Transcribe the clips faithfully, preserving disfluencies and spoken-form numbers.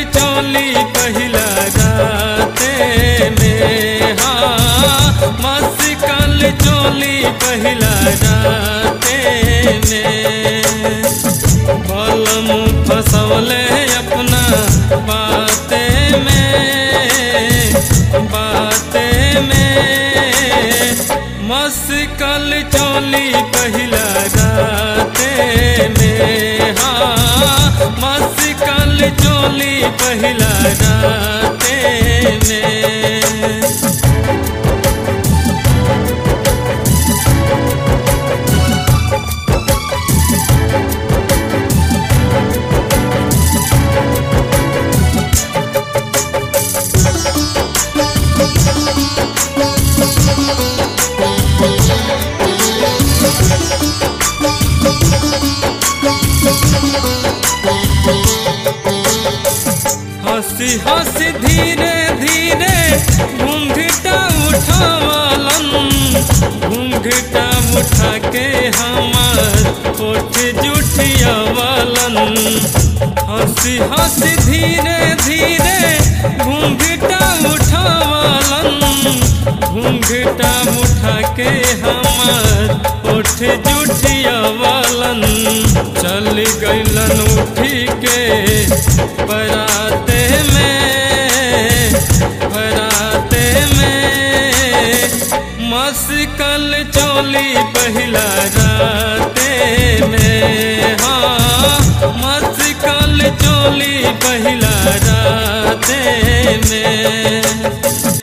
चोली पहिला राते में, हाँ मस्कल चोली पहिला राते में। बलम फसौले अपना बाते में, बाते में। मस्कल चोली पहिला राते में, हाँ मस्कल चोली पहिला राते में। हंसी हंसी धीरे धीरे घूंघटा उठावलन, घूंघटा उठा के हमार होठ जुठियावलन। हंसी हंसी धीरे धीरे घूंघटा उठावलन, घूंघटा उठा के हमार होठ जुठियावलन। चल गइलन उठी के बराते में, बराते में। मस्कल चोली पहिला राते में, हाँ मस्कल चोली पहिला राते में।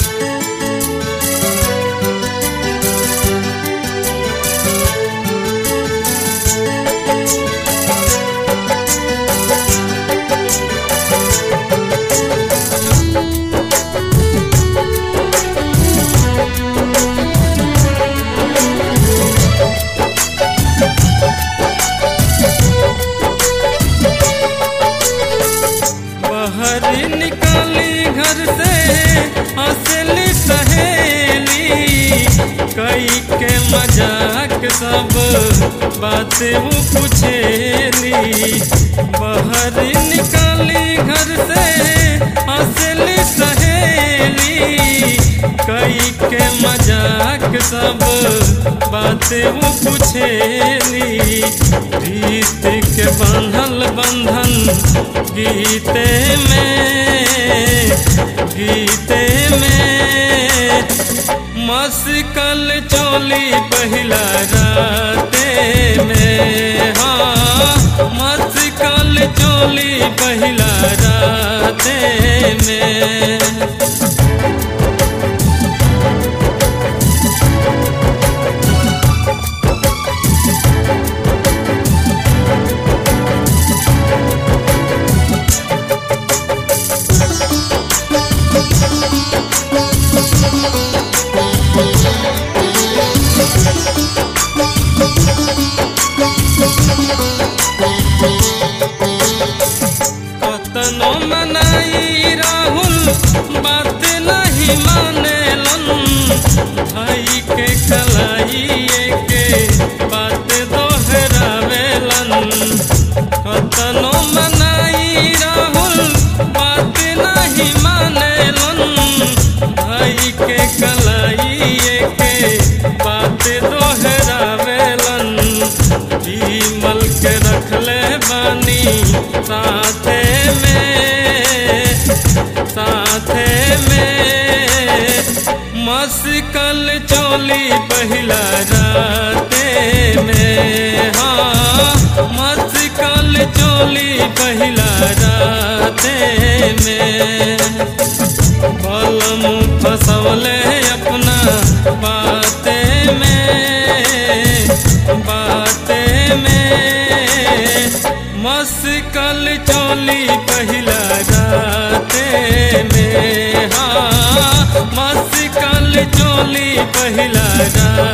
बाहरी निकाली घर से हंसली सहेली, कई के मजाक सब बातें वो पूछेली। बाहरी निकाली घर से हंसली सहेली, कई के मजाक सब बातें वो पूछेली। रीत के बंधल बंधन गीते में, गीते में। मस्कल चोली पहिला राते में, हाँ मस्कल चोली पहिला राते में। कतनो मनाई राहुल बात नहीं मानेलन, भाई के कलाई के बात दोहरावेलन। कतनो मनाई राहुल बात नहीं मानेलन, भाई के कलाई के बात दोहरावेलन। विमल के रखले बानी साथे में, साथे में। मस्कल चोली पहिला राते में, हाँ मस्कल चोली पहिला राते में। बलम फसौले अपना बाते में, बाते में। मस्कल चोली पहिला राते में, हाँ मस्कल चोली पहिला राते